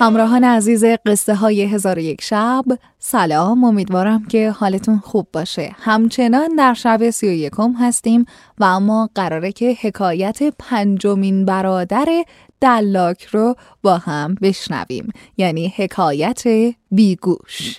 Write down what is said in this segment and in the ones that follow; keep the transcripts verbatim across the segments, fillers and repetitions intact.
همراهان عزیز قصه های هزار و یک شب، سلام، امیدوارم که حالتون خوب باشه. همچنان در شب سی و یکم هستیم و اما قراره که حکایت پنجمین برادر دلاک رو با هم بشنویم، یعنی حکایت بیگوش.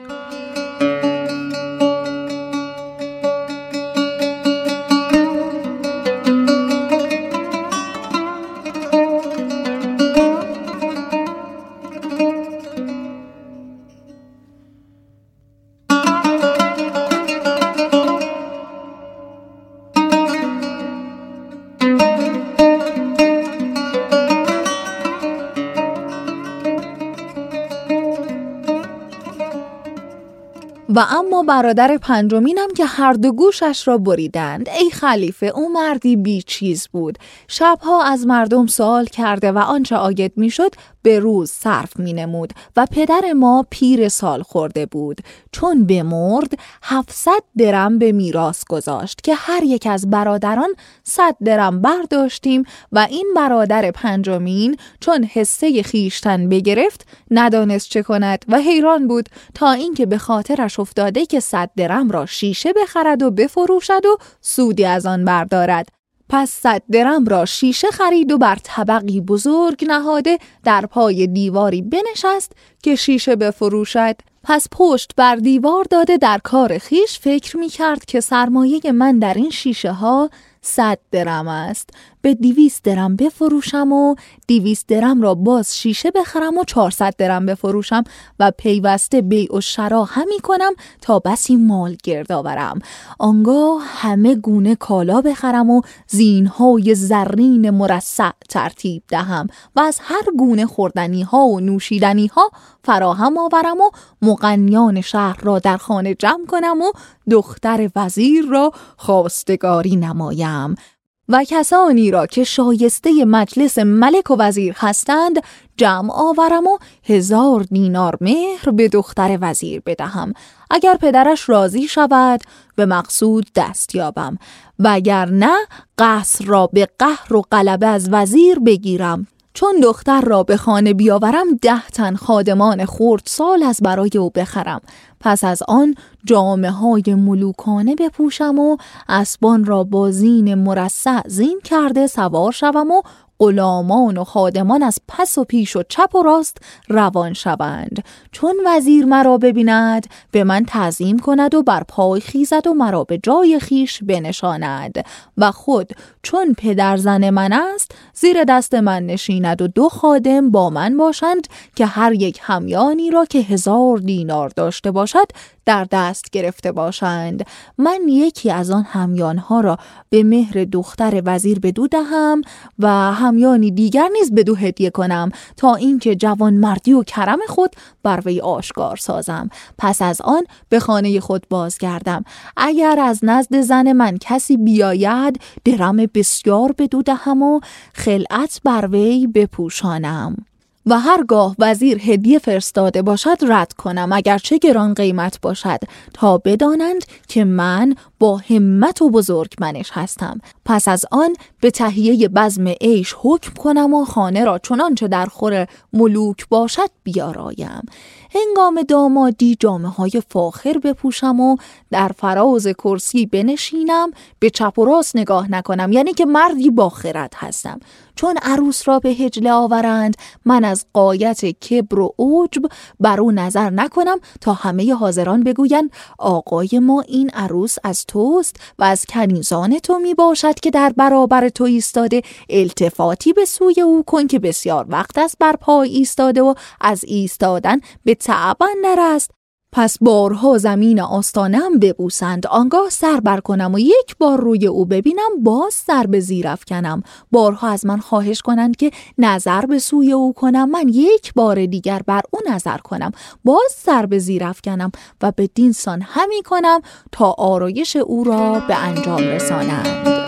و اما برادر پنجمینم که هر دو گوشش را بریدند. ای خلیفه، او مردی بی چیز بود. شبها از مردم سوال کرده و آنچه عاید می شد به روز صرف می نمود و پدر ما پیر سال خورده بود. چون بمرد هفتصد درم به میراث گذاشت که هر یک از برادران صد درم برداشتیم و این برادر پنجمین چون حصه خیشتن بگرفت ندانست چه کند و حیران بود تا اینکه به خاطرش افتاده که صد درم را شیشه بخرد و بفروشد و سودی از آن بردارد. پس صد درم را شیشه خرید و بر طبقی بزرگ نهاده در پای دیواری بنشست که شیشه بفروشد. پس پشت بر دیوار داده در کار خیش فکر می کرد که سرمایه من در این شیشه ها صد درم است، به دویست درم بفروشم و دویست درم را باز شیشه بخرم و چهارصد درم بفروشم و پیوسته بیع و شرا همی کنم تا بسی مال گرد آورم. آنگاه همه گونه کالا بخرم و زینهای زرین مرصع ترتیب دهم و از هر گونه خوردنی ها و نوشیدنی ها فراهم آورم و مغنیان شهر را در خانه جمع کنم و دختر وزیر را خواستگاری نمایم و کسانی را که شایسته مجلس ملک و وزیر هستند جمع آورم و هزار دینار مهر به دختر وزیر بدهم. اگر پدرش راضی شود به مقصود دست یابم و اگر نه قصر را به قهر و غلبه از وزیر بگیرم. چون دختر را به خانه بیاورم ده تن خادمان خردسال از برای او بخرم. پس از آن جامه های ملوکانه بپوشم و اسبان را با زین مرصع زین کرده سوار شوم و غلامان و خادمان از پس و پیش و چپ و راست روان شوند. چون وزیر مرا ببیند به من تعظیم کند و بر پای خیزد و مرا به جای خیش بنشاند و خود چون پدر زن من است زیر دست من نشیند و دو خادم با من باشند که هر یک همیانی را که هزار دینار داشته باشد در دست گرفته باشند. من یکی از آن همیانها را به مهر دختر وزیر بدو دهم و همیانی دیگر نیز بدو هدیه کنم تا اینکه جوان مردی و کرم خود بر وی آشکار سازم. پس از آن به خانه خود بازگردم. اگر از نزد زن من کسی بیاید درم بسیار بدو دهم و خلعت بر وی بپوشانم و هرگاه وزیر هدیه فرستاده باشد رد کنم اگرچه گران قیمت باشد تا بدانند که من با همت و بزرگمنش هستم. پس از آن به تهیه بزم عیش حکم کنم و خانه را چنانچه در خور ملوک باشد بیارایم. هنگام دامادی جامه های فاخر بپوشم و در فراز کرسی بنشینم، به چپ و راست نگاه نکنم، یعنی که مردی با خرد هستم. چون عروس را به حجله آورند من از غایت کبر و عجب بر او نظر نکنم تا همه حاضران بگویند آقای ما این عروس از توست و از کنیزان تو می باشد که در برابر تو ایستاده. التفاتی به سوی او کن که بسیار وقت است بر پای ایستاده و از ایستادن به تعب اندر است. پس بارها زمین آستانم ببوسند، آنگاه سر بر کنم و یک بار روی او ببینم باز سر به زیر افکنم. بارها از من خواهش کنند که نظر به سوی او کنم، من یک بار دیگر بر او نظر کنم، باز سر به زیر افکنم و به دینسان همی کنم تا آرایش او را به انجام رسانند.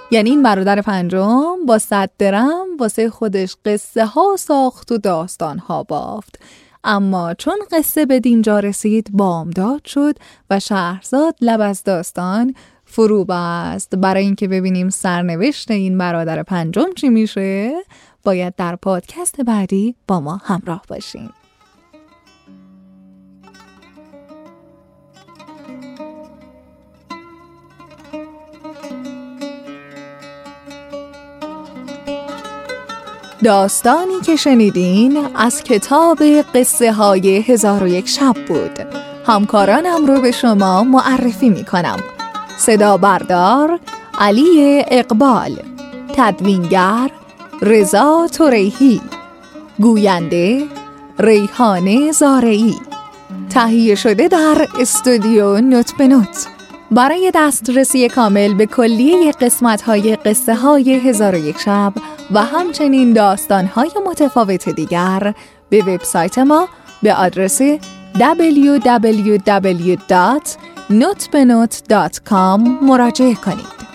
یعنی این برادر پنجم با صد درم واسه خودش قصه ها ساخت و داستان ها بافت. اما چون قصه به دینجا رسید بامداد شد و شهرزاد لب از داستان فرو بست. برای اینکه ببینیم سرنوشت این برادر پنجم چی میشه باید در پادکست بعدی با ما همراه باشین. داستانی که شنیدین از کتاب قصه های هزار و یک شب بود. همکارانم رو به شما معرفی می کنم. صدا بردار علی اقبال، تدوینگر رضا توریهی، گوینده ریحانه زارعی، تهیه شده در استودیو نوت به نوت. برای دسترسی کامل به کلیه قسمت‌های قصه های هزار و یک شب و همچنین داستان‌های متفاوت دیگر به وبسایت ما به آدرس دبلیو دبلیو دبلیو دات نوت به نوت دات کام مراجعه کنید.